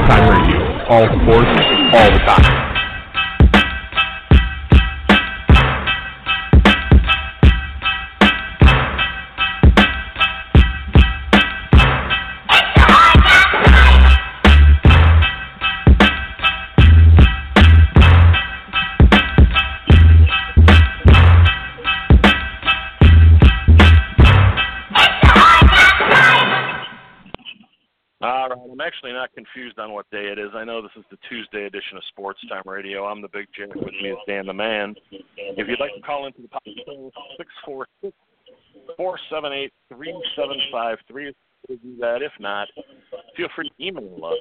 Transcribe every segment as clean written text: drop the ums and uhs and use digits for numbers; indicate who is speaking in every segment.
Speaker 1: Time Radio. All sports, all the time.
Speaker 2: I'm actually not confused on what day it is. I know this is the Tuesday edition of Sports Time Radio. I'm the Big J. With me is Dan the Man. If you'd like to call into the podcast, 646-478-3753. Do that. If not, feel free to email us,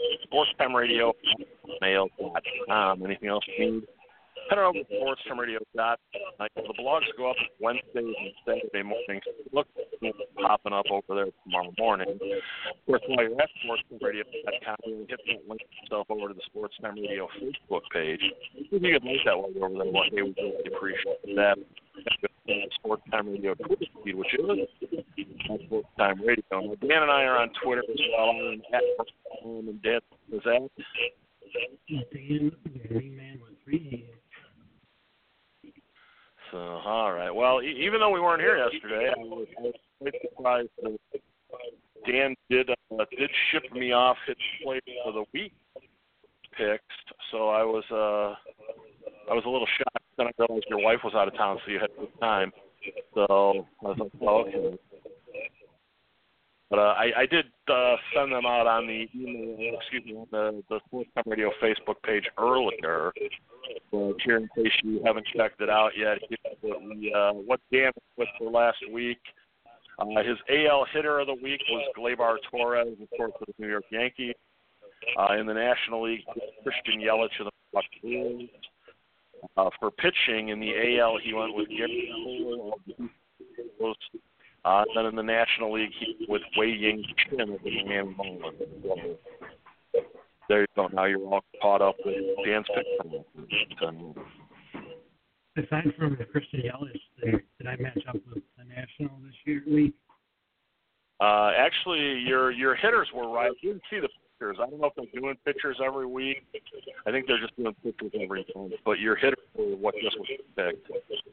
Speaker 2: sportstimeradio@mail.com. Anything else you need? Head on over to sportstimeradio.com. The blogs go up Wednesdays and Saturday mornings. Look, it's popping up over there tomorrow morning. Of course, while you're at sportstimeradio.com, hit that link yourself over to the Sports Time Radio Facebook page. If you could like that while you're over there, one day we really appreciate that. Sports Time Radio Twitter feed, which is Sports Time Radio. Now, Dan and I are on Twitter as well. I'm at and Dan is at
Speaker 3: Dan, man with 3
Speaker 2: So, all right. Well, even though we weren't here yesterday, I was quite surprised that Dan did ship me off his plate for the week picks. So I was a little shocked. Then I realized your wife was out of town, so you had good time. So I was like, oh, okay. But I did send them out on the email, on the Sports Time Radio Facebook page earlier. But here, in case you haven't checked it out yet, what Dan was for last week. His AL hitter of the week was Gleyber Torres, of course, for the New York Yankees. In the National League, Christian Yelich of the Milwaukee Brewers. For pitching in the AL, he went with Gary Cole. Then in the National League, he with Wei Ying Chin of the Miami Marlins. There you go. Now you're all caught up with Dan's pick.
Speaker 3: Aside from Christian Yelich, did I match up with the National this week?
Speaker 2: Actually, your hitters were right. You didn't see the pitchers. I don't know if they're doing pitchers every week. I think they're just doing pitchers every month. But your hitters were what just was picked.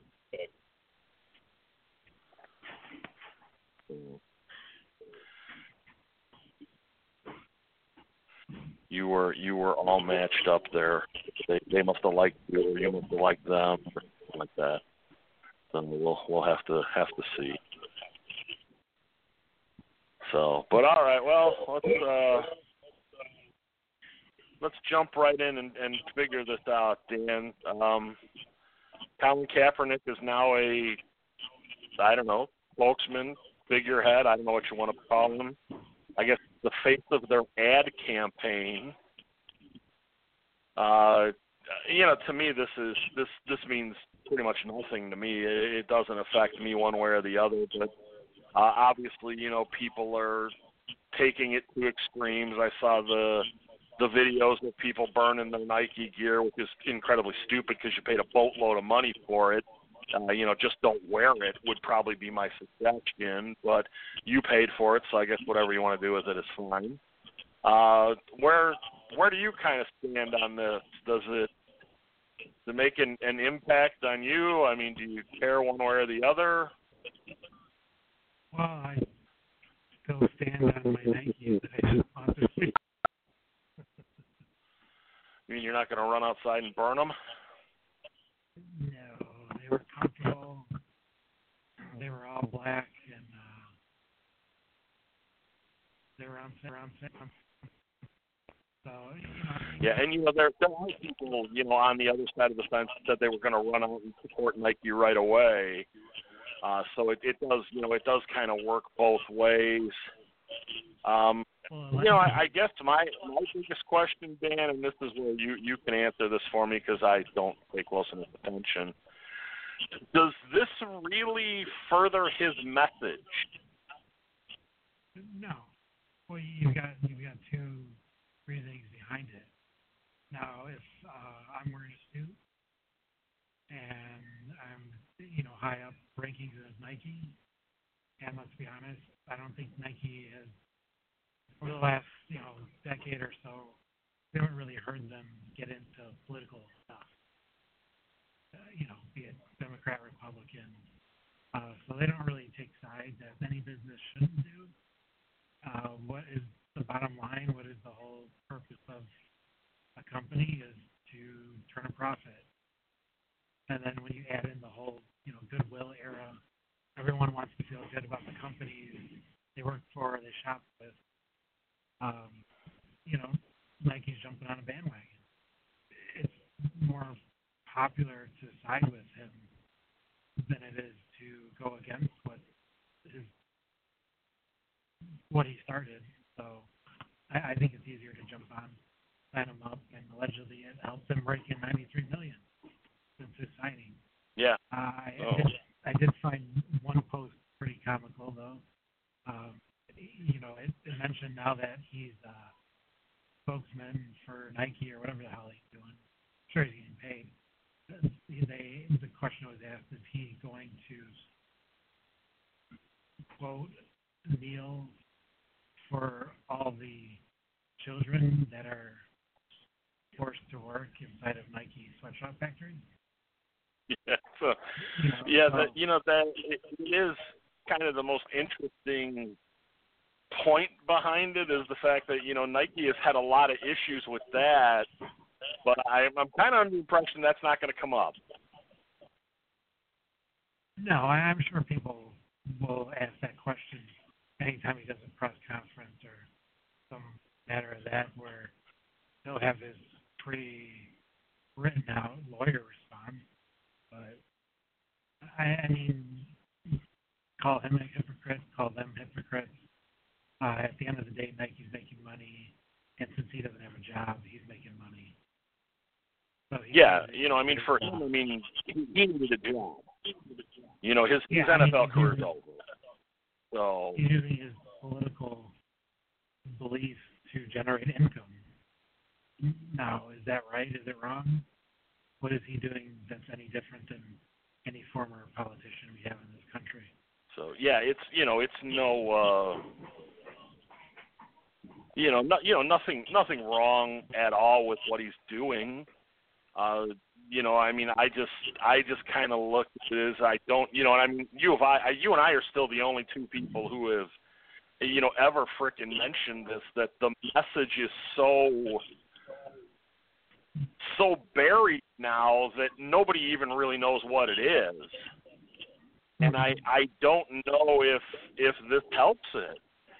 Speaker 2: You were all matched up there. They must have liked you, or you must have liked them, or something like that. So we'll have to see. So, but all right, well, let's jump right in and figure this out, Dan. Colin Kaepernick is now a, I don't know, spokesman, figurehead. I don't know what you want to call him. I guess the face of their ad campaign. To me, this means pretty much nothing to me. It doesn't affect me one way or the other. But obviously, people are taking it to extremes. I saw the videos of people burning their Nike gear, which is incredibly stupid because you paid a boatload of money for it. Just don't wear it would probably be my suggestion, but you paid for it, so I guess whatever you want to do with it is fine. Where do you kind of stand on this? Does it make an impact on you? I mean, do you care one way or the other?
Speaker 3: Well, I still stand on my Nike that I just bought this week.
Speaker 2: You mean you're not going to run outside and burn them?
Speaker 3: No, they were comfortable. They were all black, and they were on sale. So,
Speaker 2: Yeah, and there are people, on the other side of the fence that said they were going to run out and support Nike right away. So it does kind of work both ways. I guess my biggest question, Dan, and this is where you can answer this for me because I don't pay close enough attention. Does this really further his message?
Speaker 3: No. Well, you've got 2-3 things behind it. Now, if I'm wearing a suit and I'm high up rankings as Nike, and let's be honest, I don't think Nike has over the last decade or so we haven't really heard them get into political stuff. Be it Democrat, Republican. So they don't really take sides, as any business shouldn't do. What is the bottom line? What is the whole purpose of a company is to turn a profit. And then when you add in the whole, goodwill era, everyone wants to feel good about the companies they work for, they shop with. Nike's jumping on a bandwagon. It's more popular to side with him than it is to go against what he started. So I think it's easier to jump on, sign him up, and allegedly it helped him break in $93 million since his signing.
Speaker 2: Yeah.
Speaker 3: I did find one post pretty comical though. It mentioned now that he's spokesman for Nike or whatever the hell he's doing. I'm sure he's getting paid. The question was asked, is he going to quote kneel for all the children that are forced to work inside of Nike sweatshop factories?
Speaker 2: Yeah. So, that it is kind of the most interesting point behind it is the fact that Nike has had a lot of issues with that, but I'm kind of under the impression that's not going to come up. No,
Speaker 3: I'm sure people will ask that question anytime he does a press conference or some matter of that, where he'll have his pre-written out lawyer response. But I mean, call him a hypocrite, call them hypocrites. At the end of the day, Nike's making money, and since he doesn't have a job, he's making money. So for him, he needed a job. His NFL career is over. So he's using his political beliefs to generate income. Now, is that right? Is it wrong? What is he doing that's any different than any former politician we have in this country?
Speaker 2: So it's no. Nothing wrong at all with what he's doing. I just kind of look at it as I don't, you and I are still the only two people who have, ever frickin' mentioned this, that the message is so buried now that nobody even really knows what it is. And I don't know if this helps it.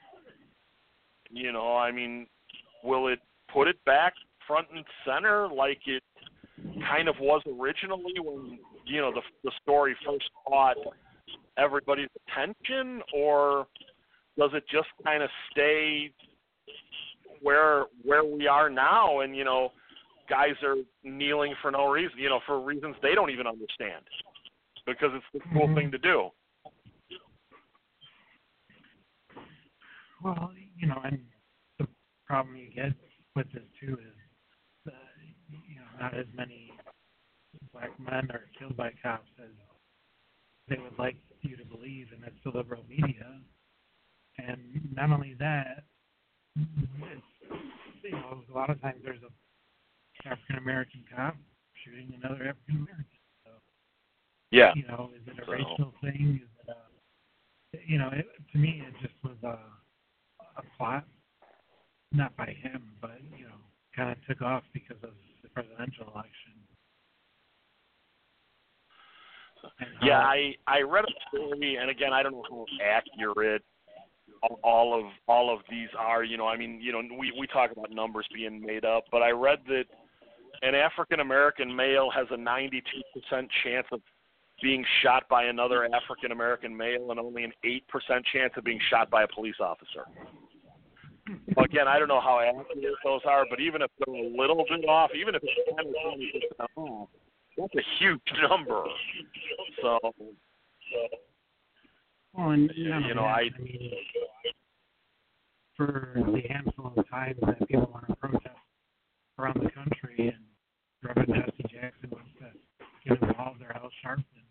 Speaker 2: Will it put it back front and center like it kind of was originally when, the story first caught everybody's attention, or does it just kind of stay where we are now and, guys are kneeling for no reason, for reasons they don't even understand because it's the cool thing to do?
Speaker 3: Well, and the problem you get with this too is, not as many black men are killed by cops as they would like you to believe, and that's the liberal media. And not only that, it's, a lot of times there's a African American cop shooting another African American. So,
Speaker 2: yeah.
Speaker 3: Is it a racial thing? Is it to me, it just was a plot, not by him, but, kind of took off because of the presidential election.
Speaker 2: Yeah, I read a story, and again, I don't know how accurate all of these are. We talk about numbers being made up, but I read that an African American male has a 92% chance of being shot by another African American male, and only an 8% chance of being shot by a police officer. Again, I don't know how accurate those are, but even if they're a little bit off, even if it's 10 or 20% off, that's a huge number. So,
Speaker 3: well, and for the handful of times that people want to protest around the country, and Reverend Jesse Jackson wants to get involved or Al Sharpton,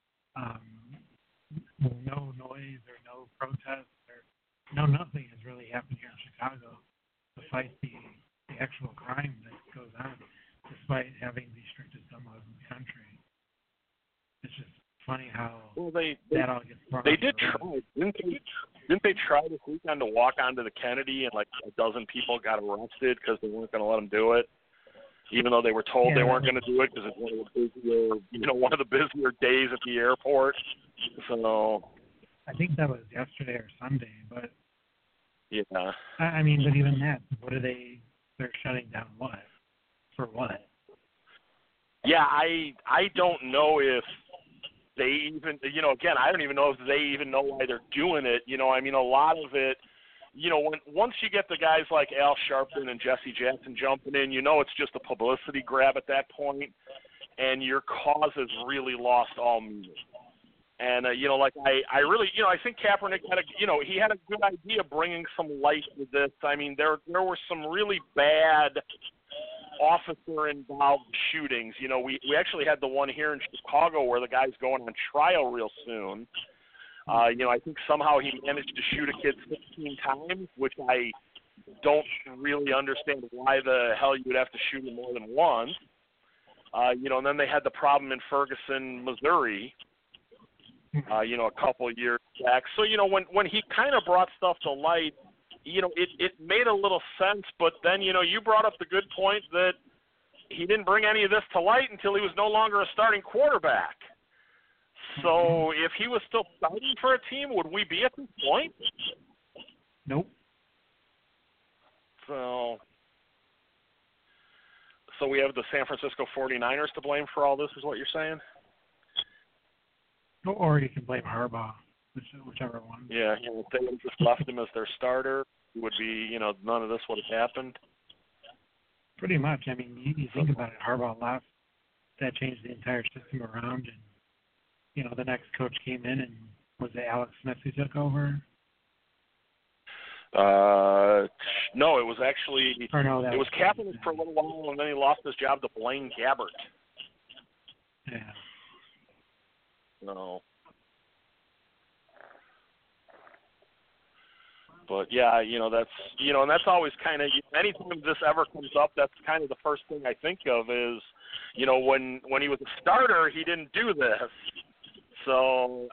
Speaker 3: no noise or no protest or no nothing has really happened here in Chicago to fight the actual crime that goes on, despite having the strictest gun laws in the country. It's just funny how that all gets brought
Speaker 2: They
Speaker 3: up.
Speaker 2: did try. Didn't they try this weekend to walk onto the Kennedy and like a dozen people got arrested because they weren't going to let them do it, even though they were told they weren't going to do it because it's one of the busier days at the airport. So
Speaker 3: I think that was yesterday or Sunday, but
Speaker 2: yeah.
Speaker 3: I mean, but even that, what are they're shutting down what? For what?
Speaker 2: Yeah, I don't know if they even, again, I don't even know if they even know why they're doing it. I mean, a lot of it, once you get the guys like Al Sharpton and Jesse Jackson jumping in, it's just a publicity grab at that point, and your cause has really lost all meaning. And, I really, I think Kaepernick he had a good idea bringing some light to this. I mean, there were some really bad officer-involved shootings. We actually had the one here in Chicago where the guy's going on trial real soon. I think somehow he managed to shoot a kid 16 times, which I don't really understand why the hell you would have to shoot him more than once. And then they had the problem in Ferguson, Missouri, a couple of years back. So, when he kind of brought stuff to light, it made a little sense, but then, you brought up the good point that he didn't bring any of this to light until he was no longer a starting quarterback. So if he was still starting for a team, would we be at this point?
Speaker 3: Nope.
Speaker 2: So we have the San Francisco 49ers to blame for all this, is what you're saying?
Speaker 3: Or you can blame Harbaugh, whichever one.
Speaker 2: Yeah, if they would just left him as their starter, it would be, none of this would have happened.
Speaker 3: Pretty much. I mean, you think about it, Harbaugh left, that changed the entire system around, and, the next coach came in, and was it Alex Smith who took over?
Speaker 2: No, it was actually, it was Kaepernick for a little while, and then he lost his job to Blaine Gabbert.
Speaker 3: Yeah.
Speaker 2: No. But yeah, that's and that's always kind of, anytime this ever comes up, that's kind of the first thing I think of is, when he was a starter, he didn't do this. So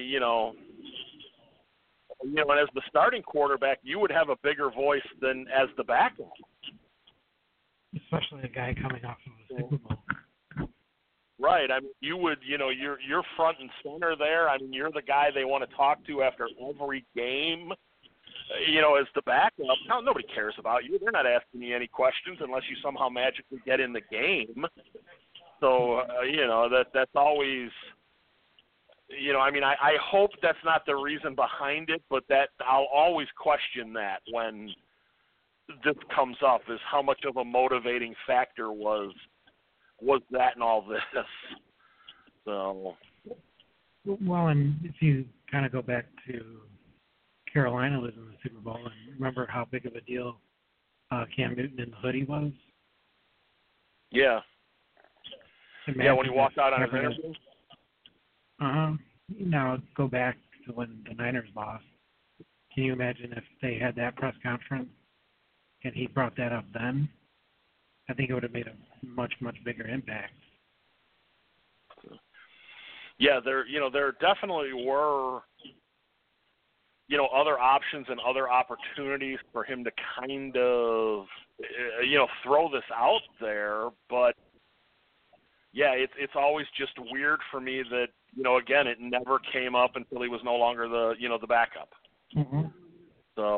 Speaker 2: and as the starting quarterback, you would have a bigger voice than as the backup.
Speaker 3: Especially a guy coming off of a Super Bowl.
Speaker 2: Right. I mean, you would, you're front and center there. I mean, you're the guy they want to talk to after every game. As the backup. No, nobody cares about you. They're not asking you any questions unless you somehow magically get in the game. So, that's always, I mean, I hope that's not the reason behind it, but that I'll always question that when this comes up, is how much of a motivating factor was that and all this. So.
Speaker 3: Well, and if you kind of go back to Carolina was in the Super Bowl, and remember how big of a deal Cam Newton in the hoodie was?
Speaker 2: Yeah. When he walked out on his interview?
Speaker 3: Now, go back to when the Niners lost. Can you imagine if they had that press conference and he brought that up then? I think it would have made a much, much bigger impact.
Speaker 2: Yeah, there definitely were other options and other opportunities for him to kind of, throw this out there. But, yeah, it's always just weird for me that, again, it never came up until he was no longer the backup.
Speaker 3: Mm-hmm.
Speaker 2: So,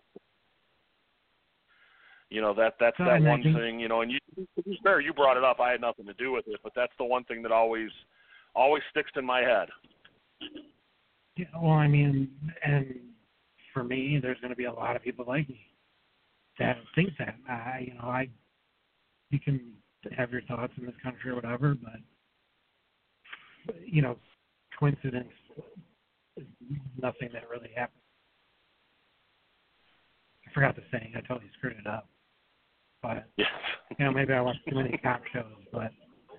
Speaker 2: that's that one thing, and you, to be fair, you brought it up. I had nothing to do with it, but that's the one thing that always sticks in my head.
Speaker 3: Yeah, well, I mean, and for me, there's going to be a lot of people like me that think that. You can have your thoughts in this country or whatever, but coincidence is nothing that really happened. I forgot the saying. I totally screwed it up. But
Speaker 2: yes.
Speaker 3: Maybe I watch too many cop shows. But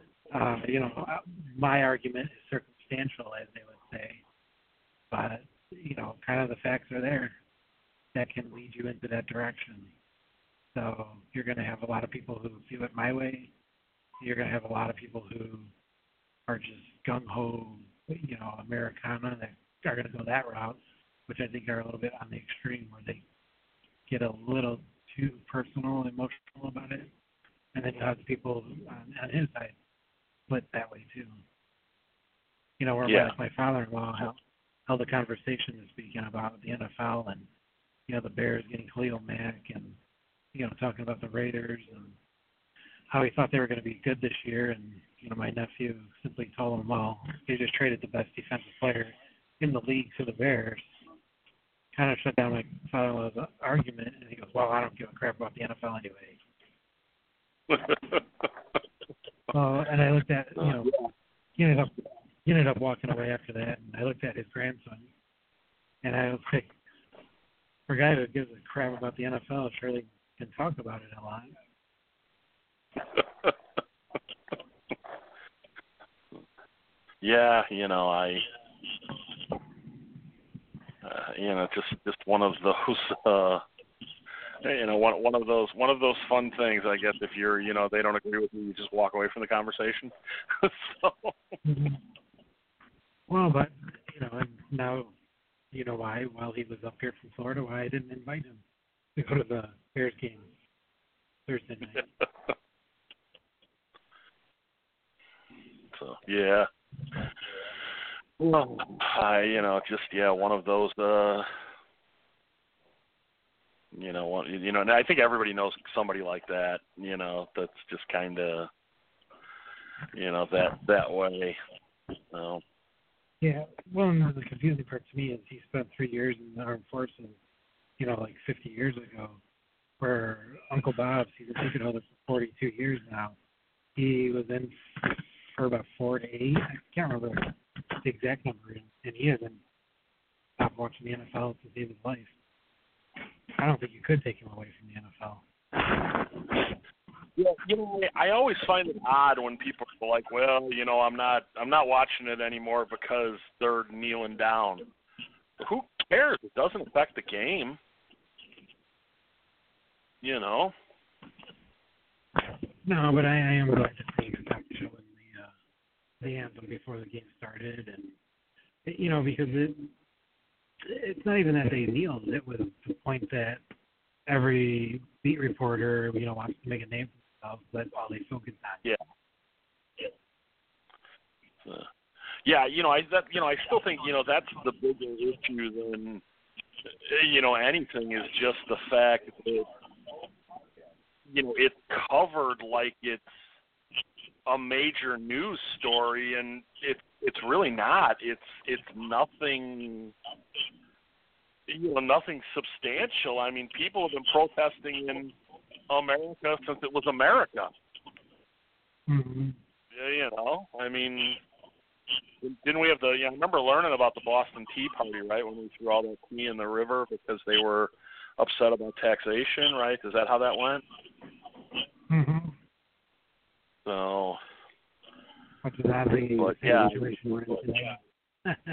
Speaker 3: my argument is circumstantial, as they would say. But kind of the facts are there that can lead you into that direction. So you're going to have a lot of people who view it my way. You're going to have a lot of people who are just gung-ho, Americana that are going to go that route, which I think are a little bit on the extreme where they get a little too personal and emotional about it. And then you have the people on his side split that way too. Where my father-in-law held a conversation this weekend about the NFL and, the Bears getting Khalil Mack and, talking about the Raiders and how he thought they were going to be good this year. And, my nephew simply told him, well, they just traded the best defensive player in the league to the Bears. Kind of shut down my father-in-law's argument. And he goes, well, I don't give a crap about the NFL anyway. And I looked at, he ended up walking away after that, and I looked at his grandson, and I was like, for a guy who gives a crap about the NFL, surely can talk about it a lot.
Speaker 2: Yeah, just one of those, one of those fun things. I guess if you're, they don't agree with you, you just walk away from the conversation. So.
Speaker 3: Mm-hmm. Well, but and now you know why. While he was up here from Florida, why I didn't invite him to go to the Bears game Thursday night.
Speaker 2: So yeah. Well, one of those. And I think everybody knows somebody like that. That's just kind of, that way. So.
Speaker 3: Yeah. Well, and the confusing part to me is he spent 3 years in the armed forces, like 50 years ago, where Uncle Bob's, he's a ticket holder for 42 years now. He was in for about 4 to 8. I can't remember the exact number, and he hasn't stopped watching the NFL since the end of his life. I don't think you could take him away from the NFL.
Speaker 2: Yeah, I always find it odd when people are like, well, I'm not watching it anymore because they're kneeling down. Who cares? It doesn't affect the game.
Speaker 3: No, but I am glad to see you stopped showing the anthem before the game started, and because it's not even that they kneeled. It was the point that every beat reporter, wants to make a name for themselves, but all they focus on.
Speaker 2: Yeah. I still think that's the bigger issue than anything is just the fact that it's covered like it's a major news story, and it's really not. It's nothing. Nothing substantial. I mean, people have been protesting in America since it was America.
Speaker 3: Mm-hmm.
Speaker 2: I mean, didn't we have I remember learning about the Boston Tea Party, right, when we threw all that tea in the river because they were upset about taxation, right? Is that how that went?
Speaker 3: Mm-hmm.
Speaker 2: So.
Speaker 3: Which is oddly the situation we're in today.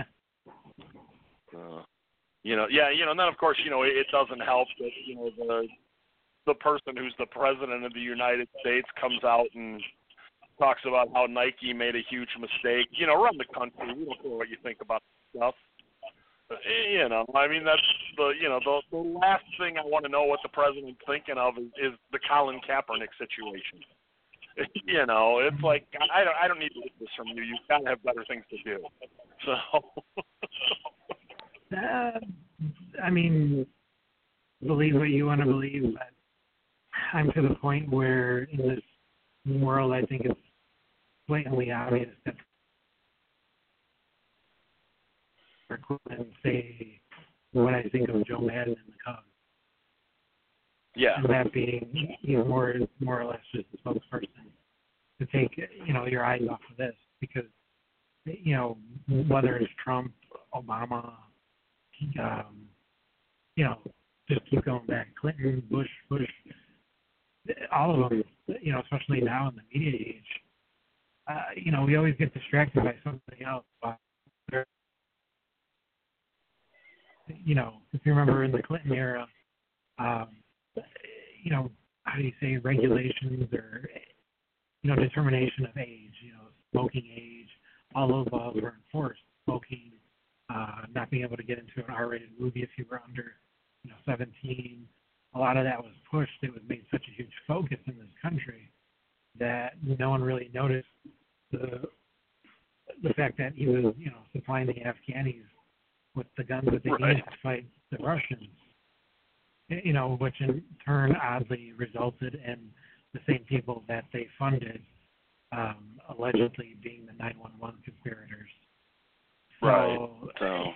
Speaker 2: And then of course, it doesn't help that, the person who's the president of the United States comes out and talks about how Nike made a huge mistake. Run the country. We don't care what you think about stuff. I mean, that's the last thing I want to know what the president's thinking of is the Colin Kaepernick situation. It's like, I don't need to get this from you. You've got to have better things to do. So.
Speaker 3: I mean, believe what you want to believe, but I'm to the point where in this world I think it's blatantly obvious that and say what I think of Joe Madden and the Cubs.
Speaker 2: Yeah.
Speaker 3: And that being more or less just a spokesperson to take your eyes off of this, because whether it's Trump, Obama, just keep going back, Clinton, Bush, all of them, especially now in the media age, we always get distracted by something else. If you remember in the Clinton era, how do you say, regulations or, determination of age, smoking age, all those laws were enforced. Smoking, not being able to get into an R-rated movie if you were under, 17. A lot of that was pushed. It was made such a huge focus in this country that no one really noticed the fact that he was, supplying the Afghanis with the guns that they needed to fight the Russians. Which in turn oddly resulted in the same people that they funded, allegedly being the 9/11 conspirators.
Speaker 2: Right.
Speaker 3: So,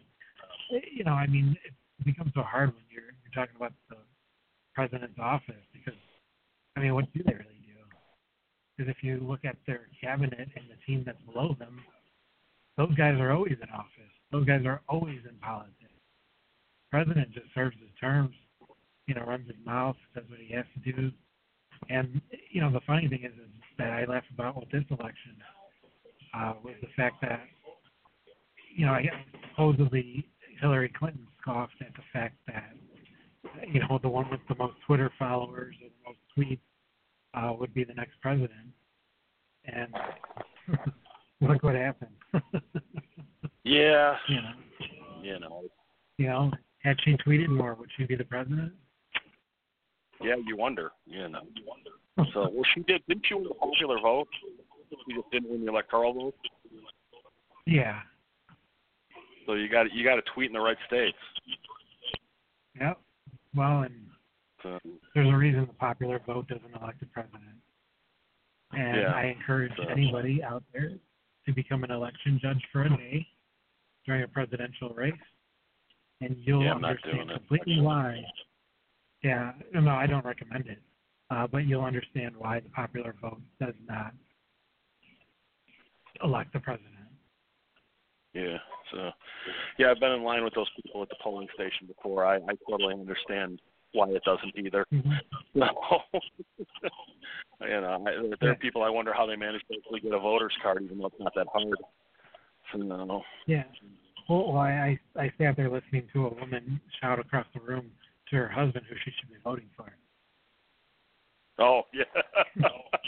Speaker 3: it becomes so hard when you're talking about the president's office because, what do they really do? Because if you look at their cabinet and the team that's below them, those guys are always in office. Those guys are always in politics. The president just serves his terms, runs his mouth, does what he has to do. And, the funny thing is that I laugh about with this election was the fact that, supposedly Hillary Clinton scoffed at the fact that, the one with the most Twitter followers or the most tweets would be the next president. And look what happened.
Speaker 2: Yeah.
Speaker 3: Had she tweeted more, would she be the president?
Speaker 2: Yeah, you wonder. So, well, didn't she win the popular vote? She just didn't win the electoral vote.
Speaker 3: Yeah.
Speaker 2: So you got to tweet in the right states.
Speaker 3: Yep. Well, and there's a reason the popular vote doesn't elect a president. And I encourage anybody out there to become an election judge for a day during a presidential race, and you'll understand completely why. Yeah, no, I don't recommend it, but you'll understand why the popular vote does not elect the president.
Speaker 2: Yeah, so, I've been in line with those people at the polling station before. I totally understand why it doesn't either.
Speaker 3: Mm-hmm.
Speaker 2: There are people I wonder how they manage to actually get a voter's card, even though it's not that hard. So,
Speaker 3: yeah. Well, I sat there listening to a woman shout across the room to her husband who she should be voting for.
Speaker 2: Oh, yeah.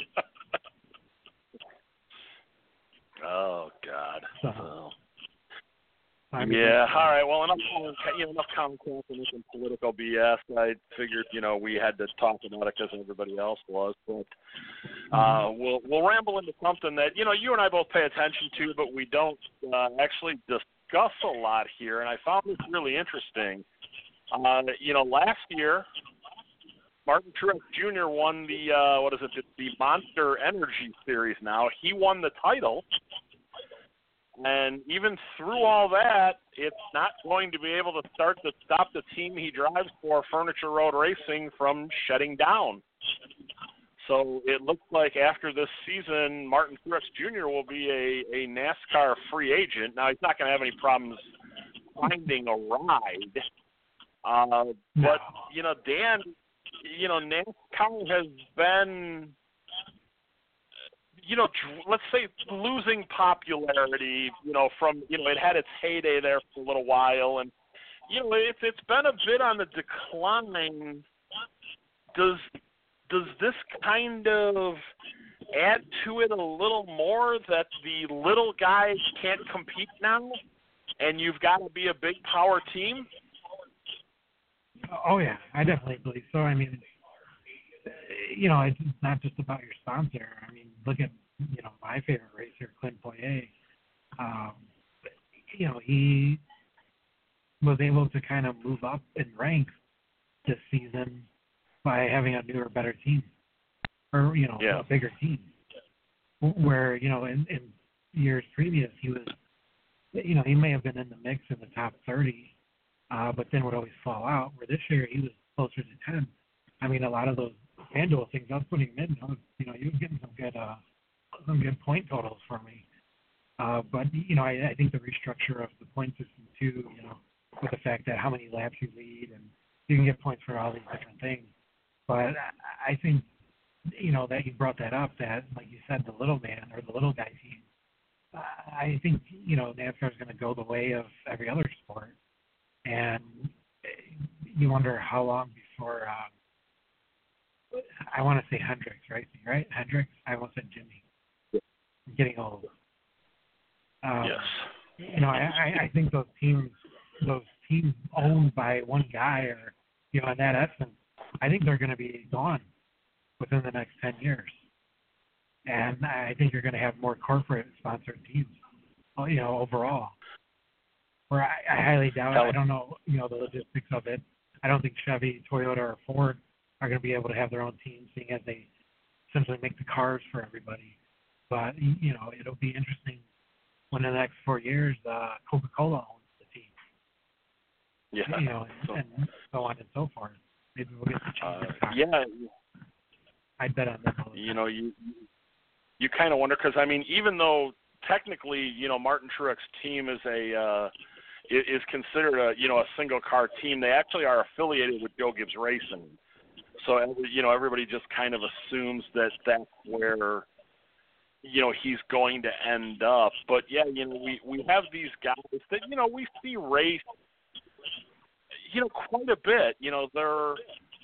Speaker 2: Oh, God.
Speaker 3: So.
Speaker 2: Yeah, all right. Well, enough Comcast and some political BS. I figured, we had to talk about it because everybody else was. But we'll ramble into something that, you and I both pay attention to, but we don't actually discuss a lot here. And I found this really interesting. Last year, Martin Truex Jr. won the Monster Energy Series now. He won the title. And even through all that, it's not going to be able to stop the team he drives for, Furniture Road Racing, from shutting down. So it looks like after this season, Martin Truex Jr. will be a NASCAR free agent. Now, he's not going to have any problems finding a ride. But, Dan, NASCAR has been, let's say losing popularity, from, it had its heyday there for a little while. And, it's been a bit on the decline. Does this kind of add to it a little more that the little guys can't compete now and you've got to be a big power team?
Speaker 3: Oh, yeah, I definitely believe so. I mean, it's not just about your sponsor. I mean, look at, my favorite racer, Clint Boyer. He was able to kind of move up in ranks this season by having a newer, better team, or, a bigger team. Where, in years previous, he was, he may have been in the mix in the top 30, but then would always fall out. Where this year, he was closer to 10. I mean, a lot of those FanDuel things, I was putting him in. He was getting some good point totals for me. But, I think the restructure of the point system, too, with the fact that how many laps you lead, and you can get points for all these different things. But I think, that you brought that up, that, like you said, the little man or the little guy team, I think, NASCAR is going to go the way of every other sport. And you wonder how long before I want to say Hendricks Racing, right? Hendricks. I almost said Jimmy. I'm getting old.
Speaker 2: Yes.
Speaker 3: You know, I think those teams owned by one guy, or you know, in that essence, I think they're going to be gone within the next 10 years. And I think you're going to have more corporate sponsored teams, you know, overall. Where I highly doubt, I don't know, you know, the logistics of it. I don't think Chevy, Toyota, or Ford are going to be able to have their own team, seeing as they essentially make the cars for everybody. But, you know, it'll be interesting when in the next 4 years, Coca-Cola owns the team.
Speaker 2: Yeah.
Speaker 3: You know, and so on and so forth. Maybe we'll get to change the car.
Speaker 2: Yeah.
Speaker 3: I bet on them.
Speaker 2: You know, you kind of wonder, because I mean, even though technically, you know, Martin Truex's team is is considered a, you know, a single car team, they actually are affiliated with Joe Gibbs Racing. So, you know, everybody just kind of assumes that that's where, you know, he's going to end up. But yeah, you know, we have these guys that, you know, we see race, you know, quite a bit. You know, they're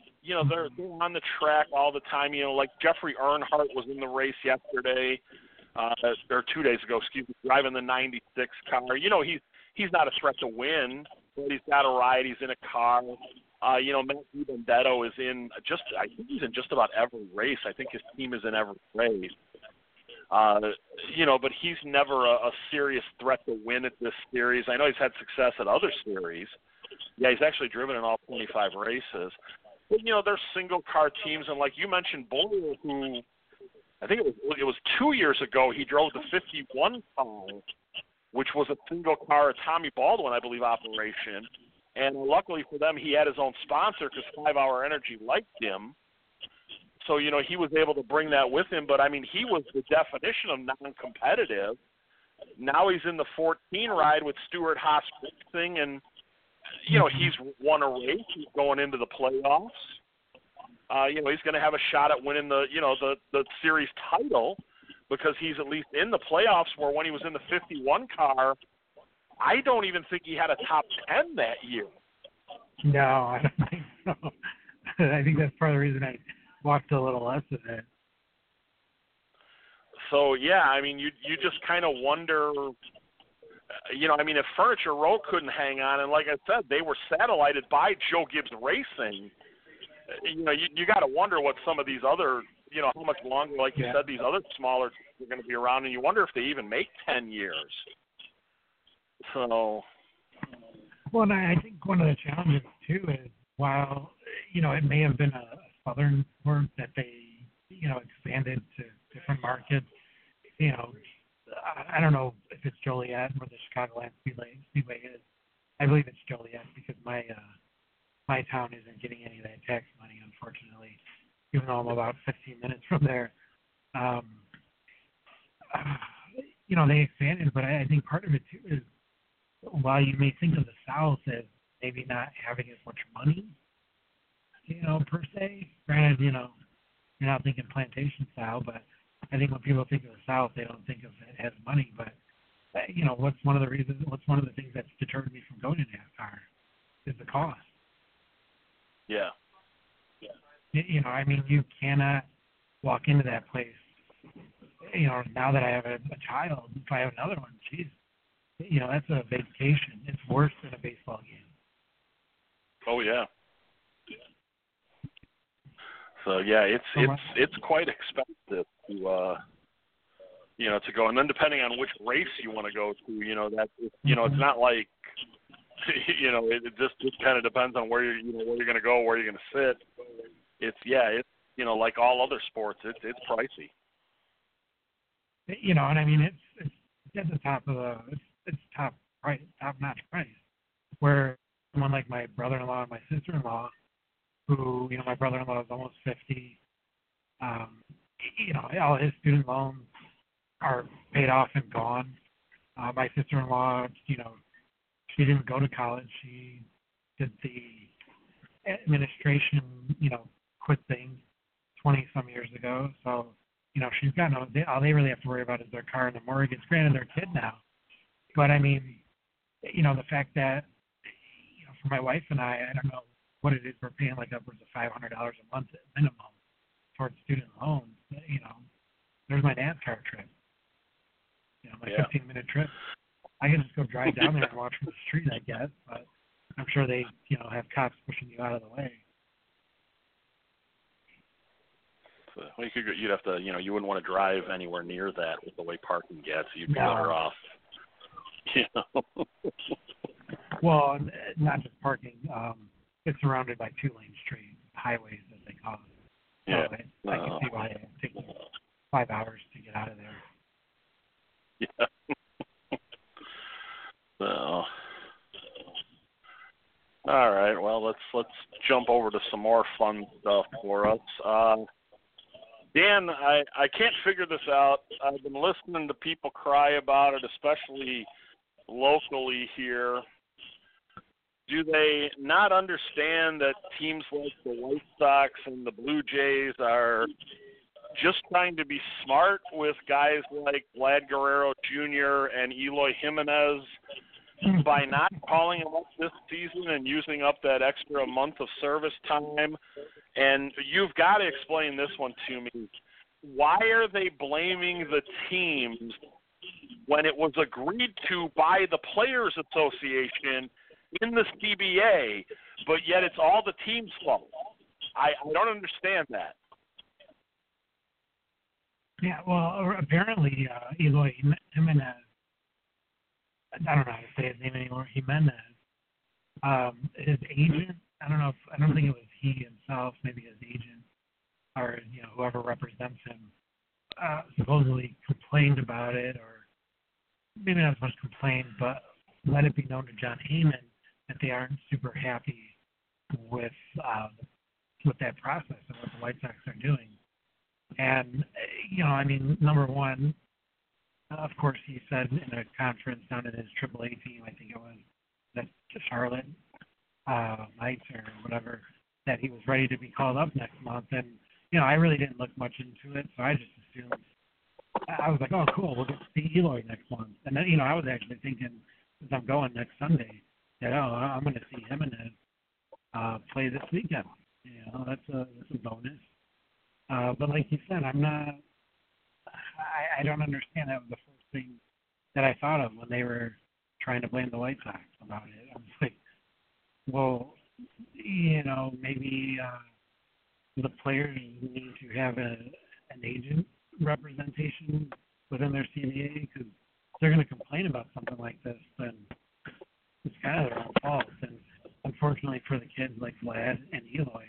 Speaker 2: on the track all the time. You know, like Jeffrey Earnhardt was in the race yesterday, or 2 days ago, driving the 96 car. You know, he's not a threat to win, but he's got a ride. He's in a car. You know, Matthew Benedetto is I think he's in just about every race. I think his team is in every race. You know, but he's never a serious threat to win at this series. I know he's had success at other series. Yeah, he's actually driven in all 25 races. But, you know, they're single-car teams, and like you mentioned, Bowyer, who I think it was 2 years ago, he drove the 51 car, which was a single-car Tommy Baldwin, I believe, operation. And luckily for them, he had his own sponsor because 5 Hour Energy liked him. So, you know, he was able to bring that with him. But, I mean, he was the definition of non-competitive. Now he's in the 14 ride with Stuart Haas Racing, and, you know, he's won a race. He's going into the playoffs. You know, he's going to have a shot at winning the series title because he's at least in the playoffs, where when he was in the 51 car, I don't even think he had a top 10 that year.
Speaker 3: No, I don't think so. I think that's part of the reason I watched a little less of it.
Speaker 2: So, yeah, I mean, you just kind of wonder, you know, I mean, if Furniture Row couldn't hang on, and like I said, they were satellited by Joe Gibbs Racing, you know, you got to wonder what some of these other, you know, how much longer, like you said, these other smaller are going to be around, and you wonder if they even make 10 years. So.
Speaker 3: Well, and I think one of the challenges, too, is while, you know, it may have been a southern sport that they, you know, expanded to different markets, you know, I don't know if it's Joliet where the Chicagoland Speedway is. I believe it's Joliet because my town isn't getting any of that tax money, unfortunately, even though I'm about 15 minutes from there. You know, they expanded, but I think part of it, too, is while you may think of the South as maybe not having as much money, you know, per se, granted, you know, you're not thinking plantation style, but I think when people think of the South, they don't think of it as money. But, you know, what's one of the things that's deterred me from going to NASCAR is the cost.
Speaker 2: Yeah.
Speaker 3: You know, I mean, you cannot walk into that place. You know, now that I have a child, if I have another one, geez, you know, that's a vacation. It's worse than a baseball game.
Speaker 2: Oh, yeah. So, yeah, it's quite expensive to, you know, to go. And then depending on which race you want to go to, you know, you know, it's not like, you know, it just kind of depends on where you're going to go, where you're going to sit. It's, you know, like all other sports, it's pricey.
Speaker 3: You know, and I mean, it's at the top of it's top notch price. Where someone like my brother-in-law and my sister-in-law, who, you know, my brother-in-law is almost 50. You know, all his student loans are paid off and gone. My sister-in-law, you know, she didn't go to college. She did the administration, you know, quit thing 20-some years ago. So, you know, she's got all they really have to worry about is their car and the mortgage. Granted, they're a kid now. But, I mean, you know, the fact that, you know, for my wife and I don't know what it is, we're paying like upwards of $500 a month at minimum afford student loans. There's my NASCAR trip. My 15-minute trip. I can just go drive down there and watch from the street, I guess. But I'm sure they, have cops pushing you out of the way.
Speaker 2: So, you'd have to, you wouldn't want to drive anywhere near that with the way parking gets. You'd be better off.
Speaker 3: Well, not just parking. It's surrounded by 2-lane streets, highways as they call it.
Speaker 2: Yeah.
Speaker 3: So I can see why it takes 5 hours to get out of there.
Speaker 2: Yeah. So, all right. Well, let's jump over to some more fun stuff for us. Dan, I can't figure this out. I've been listening to people cry about it, especially locally here. Do they not understand that teams like the White Sox and the Blue Jays are just trying to be smart with guys like Vlad Guerrero Jr. and Eloy Jimenez by not calling them up this season and using up that extra month of service time? And you've got to explain this one to me. Why are they blaming the teams when it was agreed to by the Players Association in the CBA, but yet it's all the team's fault? I don't understand that.
Speaker 3: Yeah, well, apparently Eloy Jimenez, I don't know how to say his name anymore, Jimenez, his agent, I don't think it was he himself, maybe his agent or, whoever represents him, supposedly complained about it, or maybe not as much complained, but let it be known to John Heyman that they aren't super happy with that process and what the White Sox are doing. And, number one, of course, he said in a conference down in his AAA team, I think it was the Charlotte Knights or whatever, that he was ready to be called up next month. And, I really didn't look much into it, so I just assumed, I was like, oh, cool, we'll get to see Eloy next month. And then, I was actually thinking, since I'm going next Sunday, that, I'm going to see Jimenez play this weekend. That's a bonus. But like you said, I don't understand. That was the first thing that I thought of when they were trying to blame the White Sox about it. I was like, well, maybe the players need to have an agent representation within their CBA, because they're going to complain about something like this, then it's kind of their own fault. And unfortunately for the kids like Vlad and Eloy,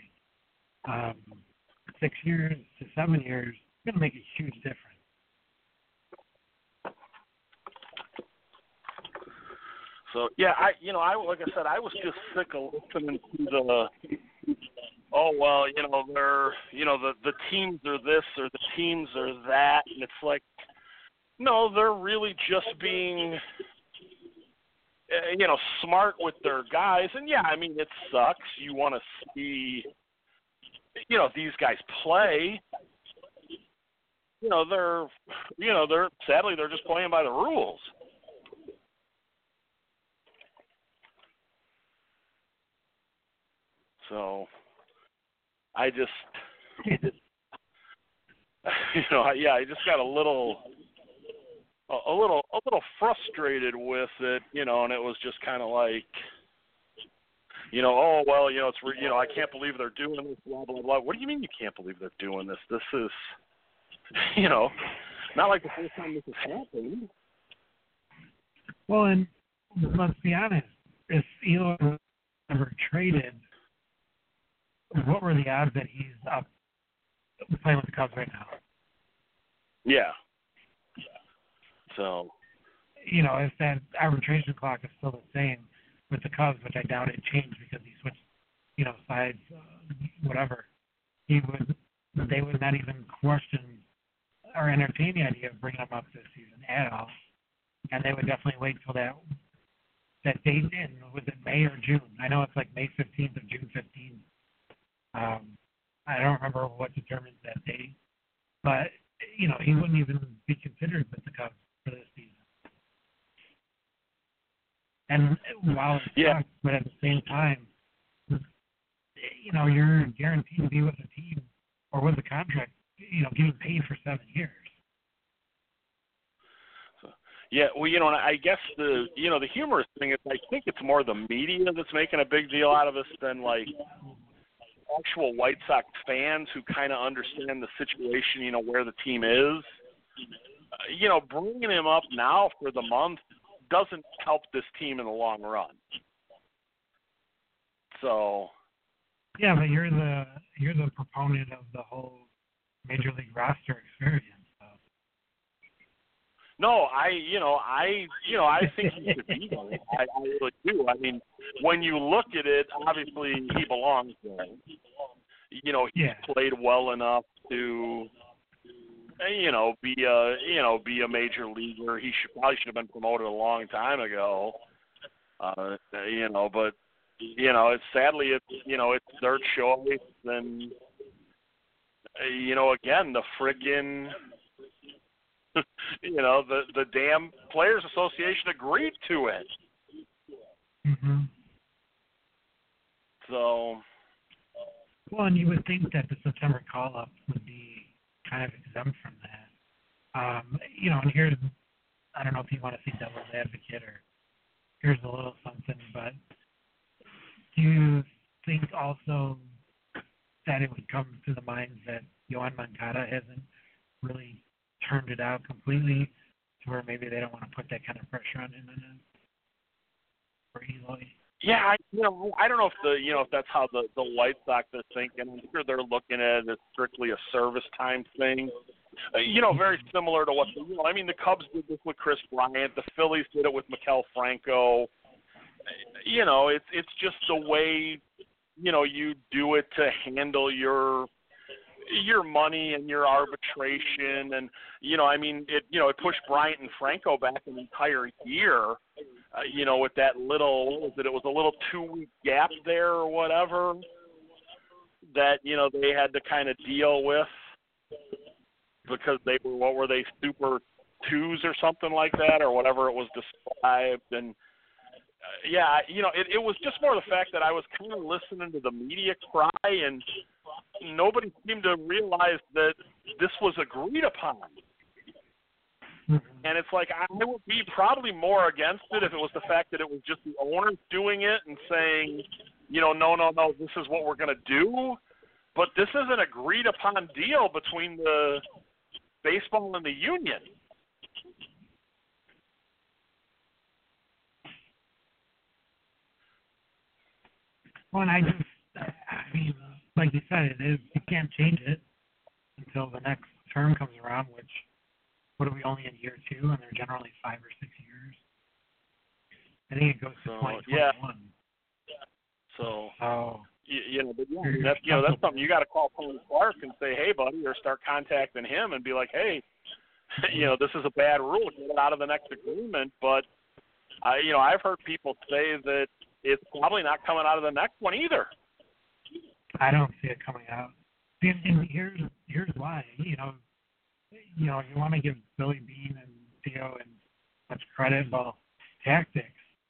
Speaker 3: 6 years to 7 years is going to make a huge difference.
Speaker 2: So yeah, I like I said, I was just sick of listening to the they're the teams are this or the teams are that, and it's like, no, they're really just being smart with their guys. And yeah, it sucks. You want to see these guys play. They're sadly they're just playing by the rules. So I just I just got a little frustrated with it, and it was just kind of like, oh well, it's I can't believe they're doing this, blah blah blah. What do you mean you can't believe they're doing this? This is not like the first time this has happened.
Speaker 3: Well, and let's be honest, if Eloy was ever traded, what were the odds that he's up playing with the Cubs right now?
Speaker 2: Yeah. So,
Speaker 3: if that arbitration clock is still the same with the Cubs, which I doubt it changed because he switched, sides, whatever, they would not even question or entertain the idea of bringing him up this season at all. And they would definitely wait till that date in, was it May or June? I know it's like May 15th or June 15th. I don't remember what determines that date, but he wouldn't even be considered with the Cubs for this season. And while it sucks, but at the same time, you're guaranteed to be with a team or was the contract, getting paid for 7 years?
Speaker 2: Yeah, well, and I guess the humorous thing is I think it's more the media that's making a big deal out of this than like actual White Sox fans who kind of understand the situation, where the team is. Bringing him up now for the month doesn't help this team in the long run. So.
Speaker 3: Yeah, but you're the proponent of the whole major league roster experience. So.
Speaker 2: No, I think he should be there. I really do. I mean, when you look at it, obviously he belongs there. He's played well enough to, be a major leaguer. He probably should have been promoted a long time ago. But it's sadly it's their choice, and again the frickin' the damn Players Association agreed to it.
Speaker 3: Mm-hmm.
Speaker 2: So.
Speaker 3: Well, and you would think that the September call-up would be kind of exempt from that. And here's, I don't know if you want to see devil's advocate or here's a little something, but do you think also that it would come to the minds that Yoan Moncada hasn't really turned it out completely to where maybe they don't want to put that kind of pressure on him or Eloy?
Speaker 2: Yeah, I don't know if that's how the White Sox are thinking. I'm sure they're looking at it as strictly a service time thing. Very similar to what the Cubs did this with Chris Bryant. The Phillies did it with Maikel Franco. It's just the way you do it to handle your money and your arbitration, and it pushed Bryant and Franco back an entire year. With that little, what was it? It was a little 2-week gap there or whatever that they had to kind of deal with because they were, what were they, Super 2s or something like that, or whatever it was described. And it was just more the fact that I was kind of listening to the media cry, and nobody seemed to realize that this was agreed upon. And it's like I would be probably more against it if it was the fact that it was just the owners doing it and saying, no, this is what we're going to do. But this is an agreed upon deal between the baseball and the union.
Speaker 3: Well, and like you said, you can't change it until the next term comes around, which, what are we, only in year 2, and they're generally 5 or 6 years. I think it goes to 2021.
Speaker 2: Yeah. So. That's something you got to call Tony Clark and say, hey, buddy, or start contacting him and be like, hey, this is a bad rule. Get it out of the next agreement. But I've heard people say that it's probably not coming out of the next one either.
Speaker 3: I don't see it coming out. And here's why. You want to give Billy Beane and Theo and much credit, well, tactics.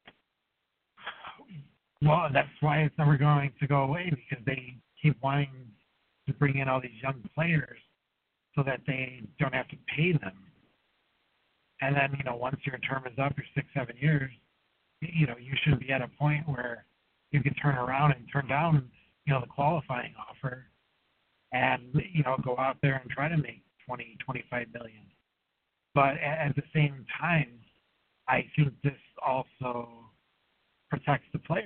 Speaker 3: Well, that's why it's never going to go away, because they keep wanting to bring in all these young players so that they don't have to pay them. And then, once your term is up, your 6-7 years, you should be at a point where you can turn around and turn down, the qualifying offer and, go out there and try to make 20, 25 million. But at the same time, I think this also protects the players,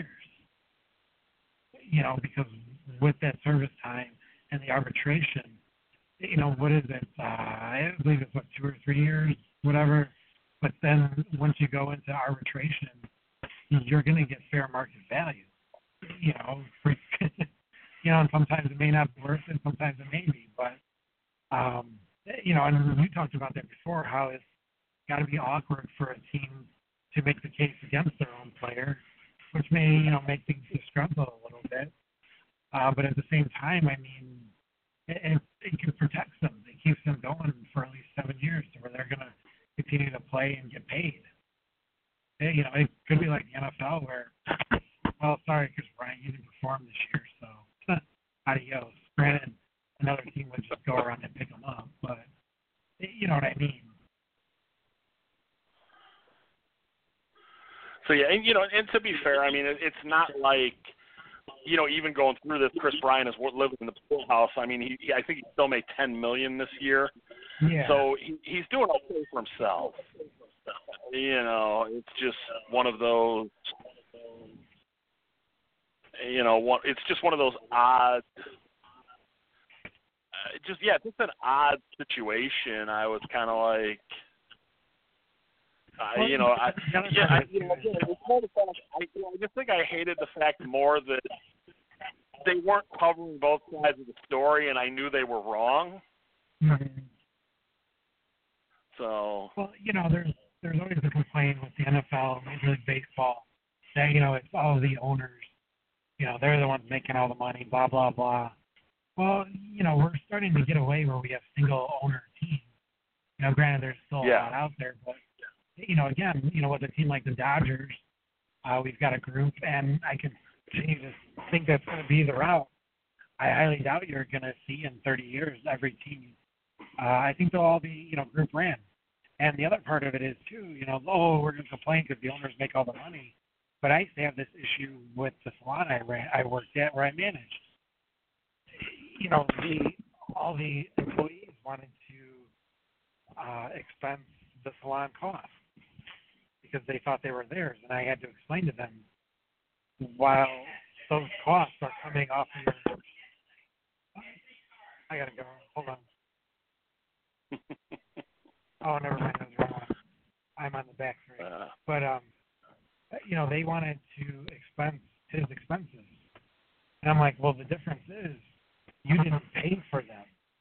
Speaker 3: because with that service time and the arbitration, what is it? I believe it's 2 or 3 years, whatever. But then once you go into arbitration, you're going to get fair market value. And sometimes it may not be worth it, sometimes it may be. But, and we talked about that before, how it's got to be awkward for a team to make the case against their own player, which may, make things disgruntled a little bit. But at the same time, it can protect them. It keeps them going for at least 7 years to where they're going to continue to play and get paid. It could be like the NFL where, well, sorry, Chris Bryant, you didn't perform this year, so adios. Granted, another team you know what I mean?
Speaker 2: So yeah, and and to be fair, I mean, it's not like, even going through this, Chris Bryant is living in the poorhouse. I mean, I think he still made $10 million this year.
Speaker 3: Yeah.
Speaker 2: So he's doing okay for himself. It's just one of those. It's just one of those odd. Just an odd situation. I was kind of like. I just think I hated the fact more that they weren't covering both sides of the story, and I knew they were wrong.
Speaker 3: Mm-hmm.
Speaker 2: So.
Speaker 3: Well, there's always a complaint with the NFL, Major League Baseball, that it's all the owners. They're the ones making all the money. Blah blah blah. Well, we're starting to get away where we have single owner teams. Granted, there's still a lot out there, but. Again, with a team like the Dodgers, we've got a group, and I can continue to think that's going to be the route. I highly doubt you're going to see in 30 years every team. I think they'll all be, group ran. And the other part of it is, too, we're going to complain because the owners make all the money. But I used to have this issue with the salon I worked at where I managed. All the employees wanted to expense the salon costs, because they thought they were theirs, and I had to explain to them, while those costs are coming off of your. I gotta go. Hold on. Oh, never mind. That was wrong one. I'm on the back three. But they wanted to expense his expenses, and I'm like, well, the difference is you didn't pay for them.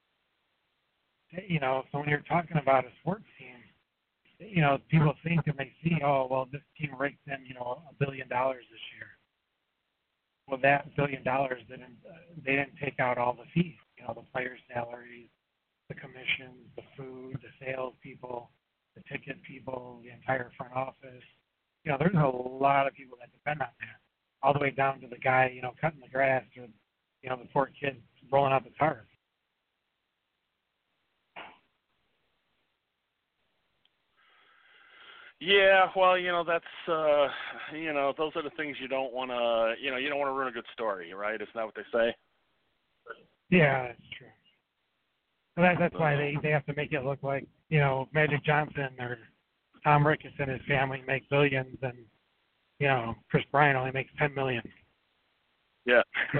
Speaker 3: So when you're talking about a sports team. People think and they see, oh, well, this team raked in, $1 billion this year. Well, that $1 billion they didn't take out all the fees, the players' salaries, the commissions, the food, the sales people, the ticket people, the entire front office. There's a lot of people that depend on that, all the way down to the guy, cutting the grass or, the poor kid rolling out the tarp.
Speaker 2: Yeah, well, that's those are the things you don't want to, you don't want to ruin a good story, right? Isn't that what they say?
Speaker 3: Yeah, that's true. Well, that's why they have to make it look like, Magic Johnson or Tom Ricketts and his family make billions, and Chris Bryant only makes $10 million.
Speaker 2: Yeah.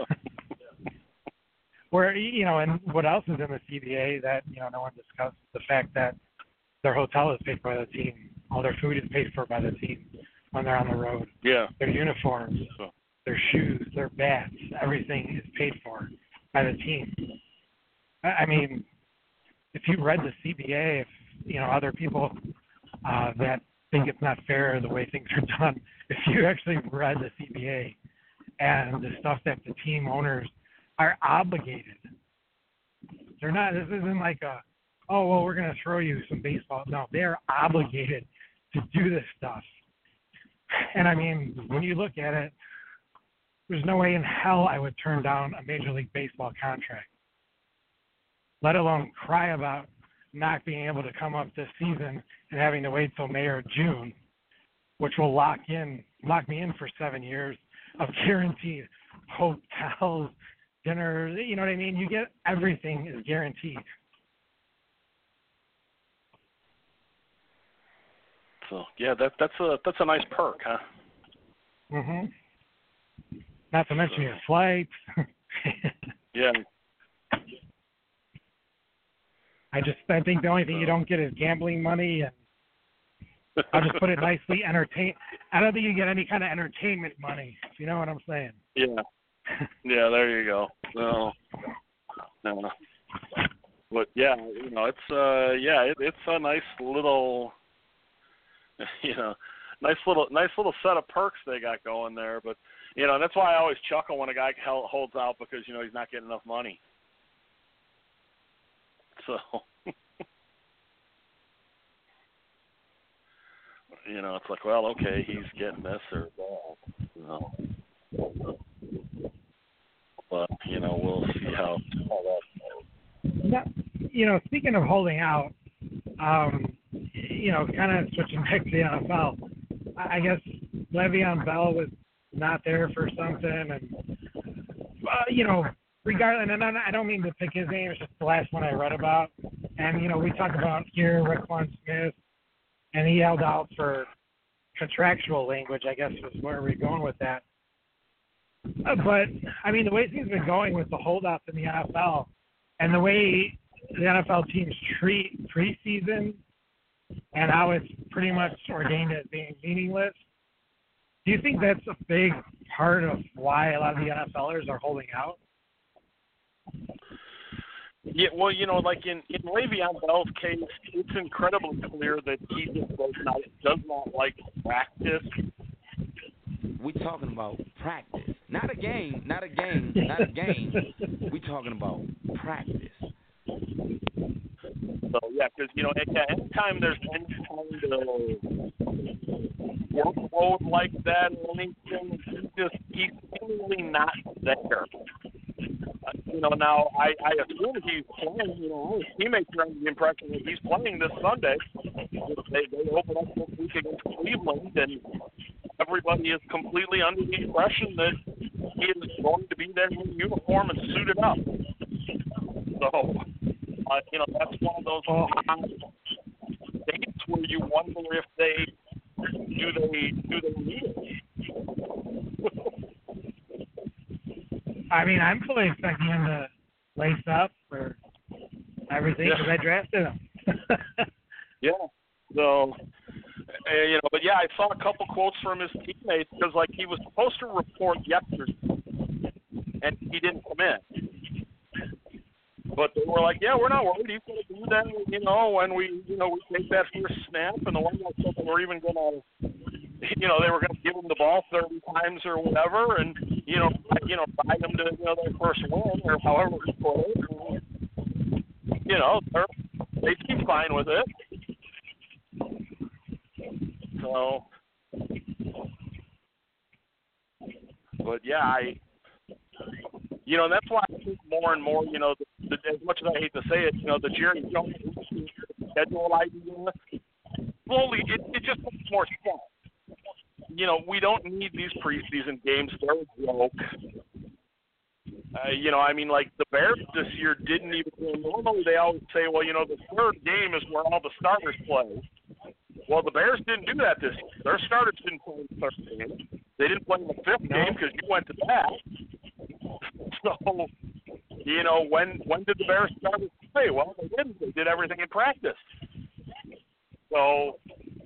Speaker 3: Where and what else is in the CBA that no one discussed? The fact that their hotel is paid by the team. All their food is paid for by the team when they're on the road.
Speaker 2: Yeah.
Speaker 3: Their uniforms, their shoes, their bats, everything is paid for by the team. I mean, if you read the CBA, if other people that think it's not fair the way things are done, if you actually read the CBA and the stuff that the team owners are obligated, they're not. This isn't like we're going to throw you some baseball. No, they're obligated to do this stuff. And I mean, when you look at it, there's no way in hell I would turn down a Major League Baseball contract, let alone cry about not being able to come up this season and having to wait till May or June, which will lock me in for 7 years of guaranteed hotels, dinners. You know what I mean? You get everything is guaranteed.
Speaker 2: So yeah, that's a nice perk, huh?
Speaker 3: Mhm. Not to mention your flights.
Speaker 2: Yeah.
Speaker 3: I think the only thing you don't get is gambling money, and I'll just put it nicely, I don't think you get any kind of entertainment money. If you know what I'm saying?
Speaker 2: Yeah. Yeah, there you go. No. But yeah, it's it's a nice little, nice little set of perks they got going there. But that's why I always chuckle when a guy holds out because he's not getting enough money. So, it's like, well, okay, he's getting this or that, but we'll see how that goes.
Speaker 3: Speaking of holding out, Kind of switching back to the NFL. I guess Le'Veon Bell was not there for something, and regardless, and I don't mean to pick his name. It's just the last one I read about, and we talk about here Roquan Smith, and he held out for contractual language. I guess was where we're going with that. But I mean, the way things have been going with the holdouts in the NFL, and the way the NFL teams treat preseason, and how it's pretty much ordained as being meaningless. Do you think that's a big part of why a lot of the NFLers are holding out?
Speaker 2: Yeah, well, like in Le'Veon Bell's case, it's incredibly clear that he just does not like practice.
Speaker 4: We're talking about practice, not a game. We're talking about practice.
Speaker 2: So yeah, because anytime there's any kind of workload like that or anything, he's seemingly not there. Now I assume he's playing. His teammates are under the impression that he's playing this Sunday. They open up this week against Cleveland, and everybody is completely under the impression that he is going to be there in uniform and suited up. So, that's one of those dates where you wonder if they need it.
Speaker 3: I mean, I'm fully expecting him to lace up for everything because I drafted him.
Speaker 2: Yeah. So, but yeah, I saw a couple quotes from his teammates because, like, he was supposed to report yesterday, and he didn't come in. But they were like, yeah, we're not worried. He's going to do that, when we take that first snap. And the one guy said they were even going to, they were going to give him the ball 30 times or whatever, and buy them to their first win or however he played. They seem fine with it. So, but yeah, and that's why I think more and more, as much as I hate to say it, the Jerry Jones schedule idea, slowly, it just makes more sense. We don't need these preseason games. They're a joke. Like the Bears this year didn't even. Normally they always say, well, the third game is where all the starters play. Well, the Bears didn't do that this year. Their starters didn't play in the third game. They didn't play in the fifth game because you went to that. So, when did the Bears starters play? Well, they didn't. They did everything in practice. So,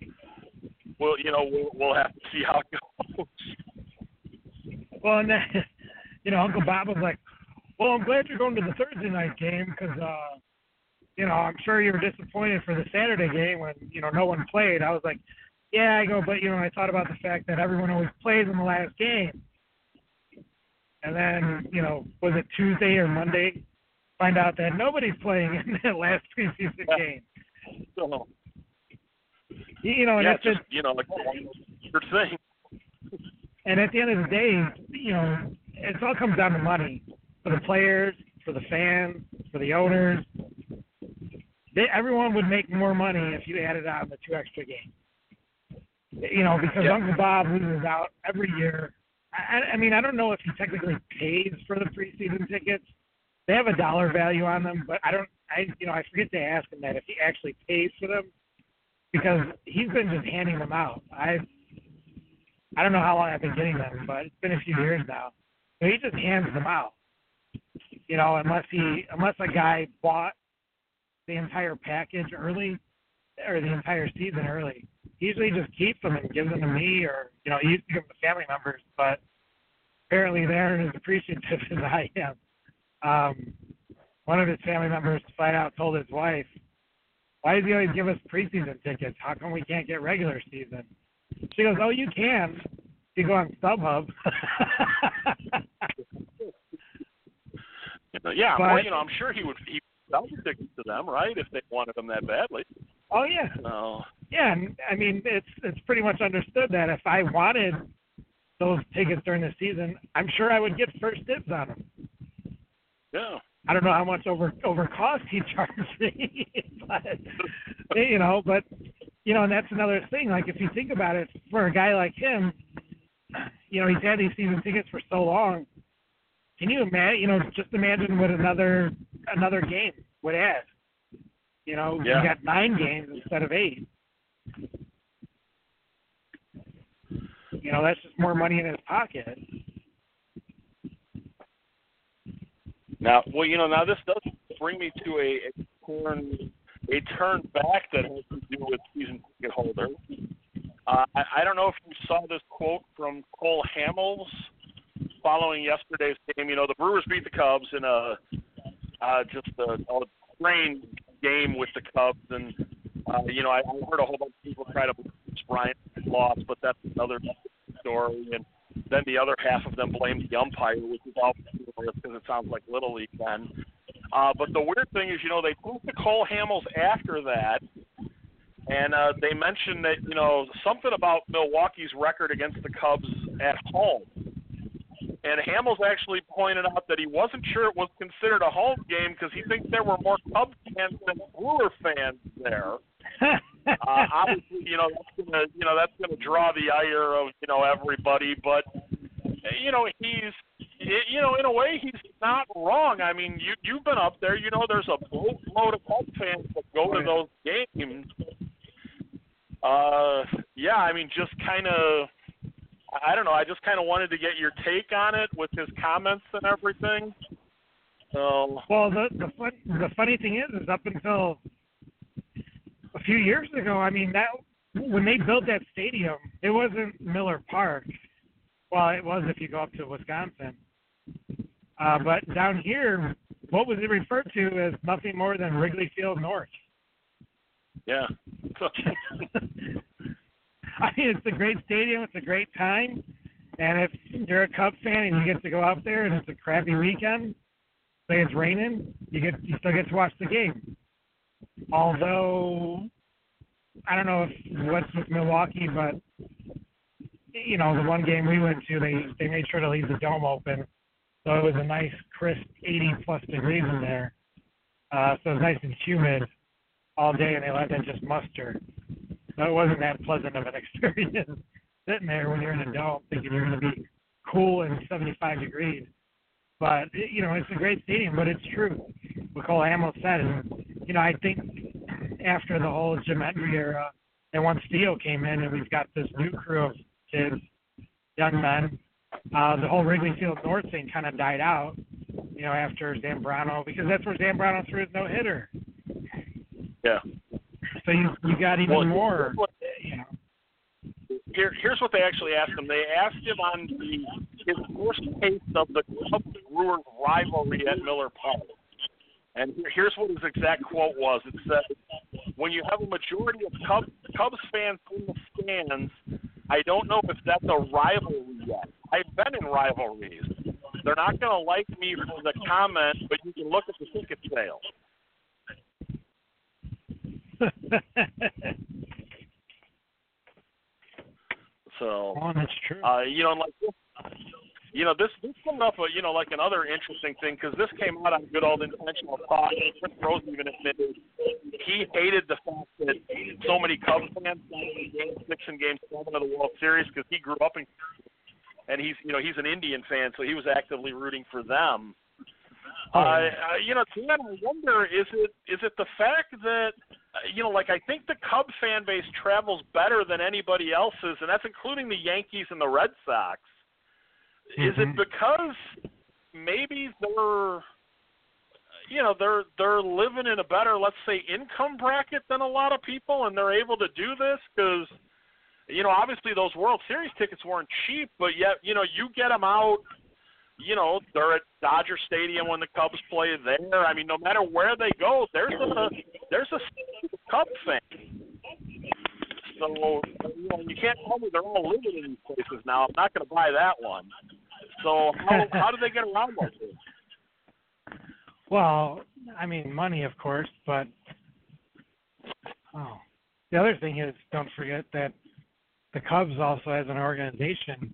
Speaker 2: we'll have to see how it goes.
Speaker 3: Well, and then, Uncle Bob was like, well, I'm glad you're going to the Thursday night game because, I'm sure you were disappointed for the Saturday game when, no one played. I was like, yeah, I go, but, I thought about the fact that everyone always plays in the last game. And then, was it Tuesday or Monday? Find out that nobody's playing in that last preseason game.
Speaker 2: So,
Speaker 3: and
Speaker 2: yeah,
Speaker 3: that's
Speaker 2: just, like your thing.
Speaker 3: And at the end of the day, it all comes down to money for the players, for the fans, for the owners. Everyone would make more money if you added on the 2 extra games. Because Uncle Bob loses out every year. I mean, I don't know if he technically pays for the preseason tickets. They have a dollar value on them, but I forget to ask him that if he actually pays for them because he's been just handing them out. I don't know how long I've been getting them, but it's been a few years now. So he just hands them out. Unless a guy bought the entire package early or the entire season early. He usually just keeps them and gives them to me or, he used to give them to family members, but apparently they aren't as appreciative as I am. One of his family members flat out told his wife, why does he always give us preseason tickets? How come we can't get regular season? She goes, oh, you can. You go on StubHub.
Speaker 2: Yeah,
Speaker 3: but,
Speaker 2: I'm sure he would sell the tickets to them, right, if they wanted them that badly.
Speaker 3: Oh, yeah. Yeah, I mean, it's pretty much understood that if I wanted those tickets during the season, I'm sure I would get first dibs on them.
Speaker 2: Yeah.
Speaker 3: I don't know how much over cost he charged me, but you know, but, you know, and that's another thing. Like, if you think about it, for a guy like him, you know, he's had these season tickets for so long. Can you imagine, you know, just imagine what another game would add. You know,
Speaker 2: Yeah.
Speaker 3: you got 9 games instead of 8. You know, that's just more money in his pocket.
Speaker 2: Now, well, you know, now this does bring me to a turn back that has to do with season ticket holders. I don't know if you saw this quote from Cole Hamels following yesterday's game. You know, the Brewers beat the Cubs in a strange game with the Cubs, and you know, I heard a whole bunch of people try to blame Bryant loss, but that's another story. And then the other half of them blamed the umpire, which is all because it sounds like Little League then. But the weird thing is, you know, they moved to Cole Hamels after that, and they mentioned that, you know, something about Milwaukee's record against the Cubs at home. And Hamels actually pointed out that he wasn't sure it was considered a home game because he thinks there were more Cubs fans than Brewer fans there. Obviously, that's gonna draw the ire of, you know, everybody. But, you know, in a way, he's not wrong. I mean, you've been up there. You know, there's a boatload of Cubs fans that go to those games. Yeah, I mean, just kind of. I don't know. I just kind of wanted to get your take on it with his comments and everything. So. Well, the funny thing is up until a few years ago, I mean, that when they built that stadium, it wasn't Miller Park. Well, it was if you go up to Wisconsin. But down here, what was it referred to as nothing more than Wrigley Field North? Yeah. I mean, it's a great stadium. It's a great time. And if you're a Cubs fan and you get to go out there and it's a crappy weekend, say it's raining, you still get to watch the game. Although, I don't know what's with Milwaukee, but, you know, the one game we went to, they made sure to leave the dome open. So it was a nice, crisp 80-plus degrees in there. So it was nice and humid all day, and they let that just muster. So it wasn't that pleasant of an experience sitting there when you're in a dome thinking you're going to be cool and 75 degrees. But, you know, it's a great stadium, but it's true what Cole Hamels said. And, you know, I think after the whole Jim Hendry era, and once Theo came in and we've got this new crew of kids, young men, the whole Wrigley Field North thing kind of died out, you know, after Zambrano, because that's where Zambrano threw his no-hitter. Yeah. So you got even more, you know. Here's what they actually asked him. They asked him on his first taste of the Cubs-Brewers rivalry at Miller Park. And here's what his exact quote was. It said, when you have a majority of Cubs fans in the stands, I don't know if that's a rivalry yet. I've been in rivalries. They're not going to like me for the comment, but you can look at the ticket sales. So, that's true. You know, like this, you know, this came up, you know, like another interesting thing, because this came out on Good Old Intentional Thought. Chris Rose even admitted he hated the fact that so many Cubs fans got in Game 6 and Game 7 of the World Series, because he grew up in, and he's an Indian fan, so he was actively rooting for them. You know, Dan, I wonder, is it the fact that, you know, like, I think the Cubs fan base travels better than anybody else's, and that's including the Yankees and the Red Sox. Mm-hmm. Is it because maybe they're living in a better, let's say, income bracket than a lot of people, and they're able to do this? Because, you know, obviously those World Series tickets weren't cheap, but yet, you know, you get them out. You know, they're at Dodger Stadium when the Cubs play there. I mean, no matter where they go, there's a Cubs fan. So, you know, you can't tell me they're all living in these places now. I'm not going to buy that one. So how do they get around like this? Well, I mean, money, of course, but the other thing is, don't forget that the Cubs also, as an organization,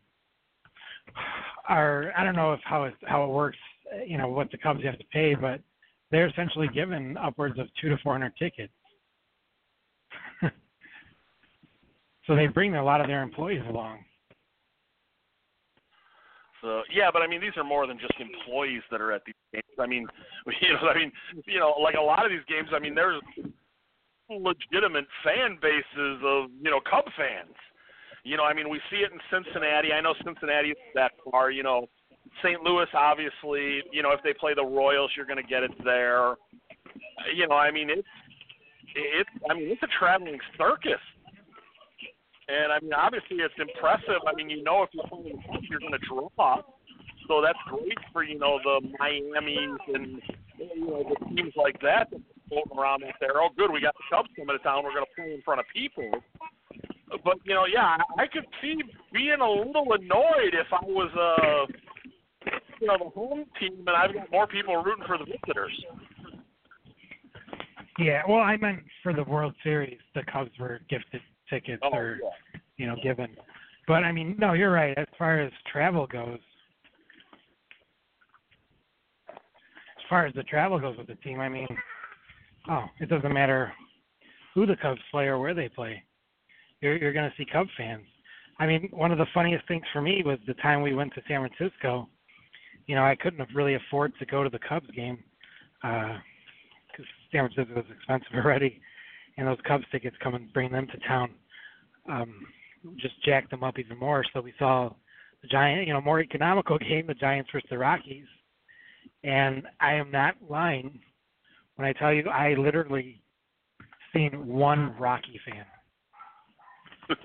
Speaker 2: I don't know how it works, you know, what the Cubs have to pay, but they're essentially given upwards of 200 to 400 tickets.
Speaker 3: So they bring a lot of their employees along.
Speaker 2: So yeah, but I mean, these are more than just employees that are at these games. I mean, like a lot of these games. I mean, there's legitimate fan bases of Cub fans. I mean, we see it in Cincinnati. I know Cincinnati is that far. St. Louis, obviously. If they play the Royals, you're going to get it there. I mean, it's a traveling circus. And, I mean, obviously it's impressive. I mean, if you're playing the Cubs, you're going to draw. So that's great for, the Miamis and, the teams like that are floating around out there. Oh, good, we got the Cubs coming to town. We're going to play in front of people. But, yeah, I could see being a little annoyed if I was, the home team and I've got more people rooting for the visitors.
Speaker 3: Yeah, well, I meant for the World Series, the Cubs were gifted tickets given. But, I mean, no, you're right. As far as travel goes, with the team, I mean, it doesn't matter who the Cubs play or where they play. You're going to see Cub fans. I mean, one of the funniest things for me was the time we went to San Francisco. I couldn't have really afford to go to the Cubs game because San Francisco was expensive already, and those Cubs tickets come and bring them to town just jacked them up even more. So we saw the Giant, more economical game, the Giants versus the Rockies. And I am not lying when I tell you I literally seen one Rocky fan.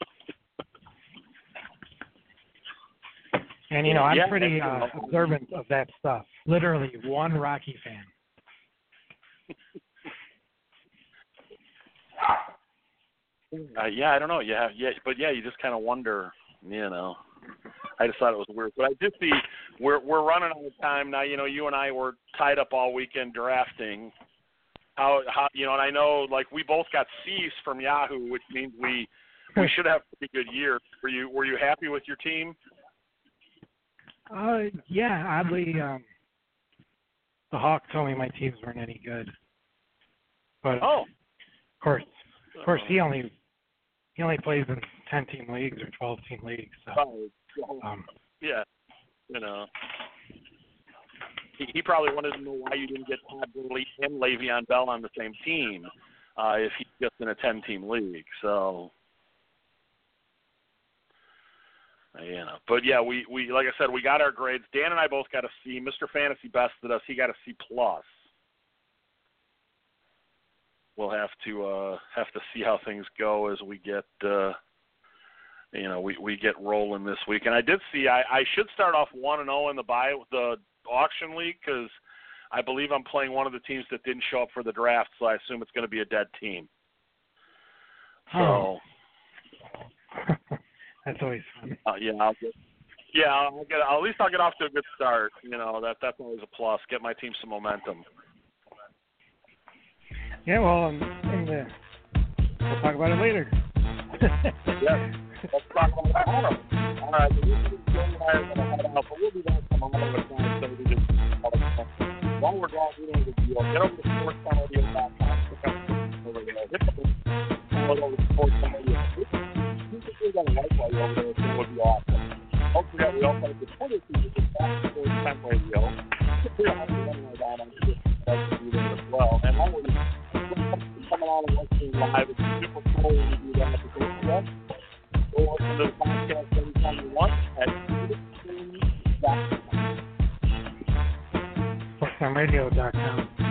Speaker 3: And, I'm pretty observant of that stuff. Literally one Rocky fan.
Speaker 2: I don't know. But you just kind of wonder, I just thought it was weird. But I did see we're running out of time now. You and I were tied up all weekend drafting. How and I know like we both got C's from Yahoo, which means we should have a pretty good year. Were you happy with your team?
Speaker 3: Yeah, oddly, the Hawk told me my teams weren't any good. But of course, he only plays in 10-team leagues or 12-team leagues. So,
Speaker 2: he probably wanted to know why you didn't get Todd Gurley and Le'Veon Bell on the same team if he's just in a 10-team league. So, But yeah, we like I said, we got our grades. Dan and I both got a C. Mr. Fantasy bested us. He got a C+. We'll have to see how things go as we get we get rolling this week. And I did see I should start off 1-0 in the auction league because I believe I'm playing one of the teams that didn't show up for the draft, so I assume it's going to be a dead team. So
Speaker 3: that's always fun.
Speaker 2: I'll get off to a good start. That's always a plus. Get my team some momentum.
Speaker 3: Yeah, well, we'll talk about it later.
Speaker 2: Yes, let's talk about it tomorrow. All right, we'll be back tomorrow at 9:30. While we're gone, we don't get over to sportsfanadio.com. Hit the sportsfanadio. You got a Wi-Fi over there, so it would be awesome. Don't forget, we also have the Twitter feed, which is Back Sports Time Radio. We're running down on this as well. And always coming on and listening live. It's super cool when you do that at the Facebook. Go listen to the podcast anytime you want at sportstimeradio.com.
Speaker 3: sportstimeradio.com.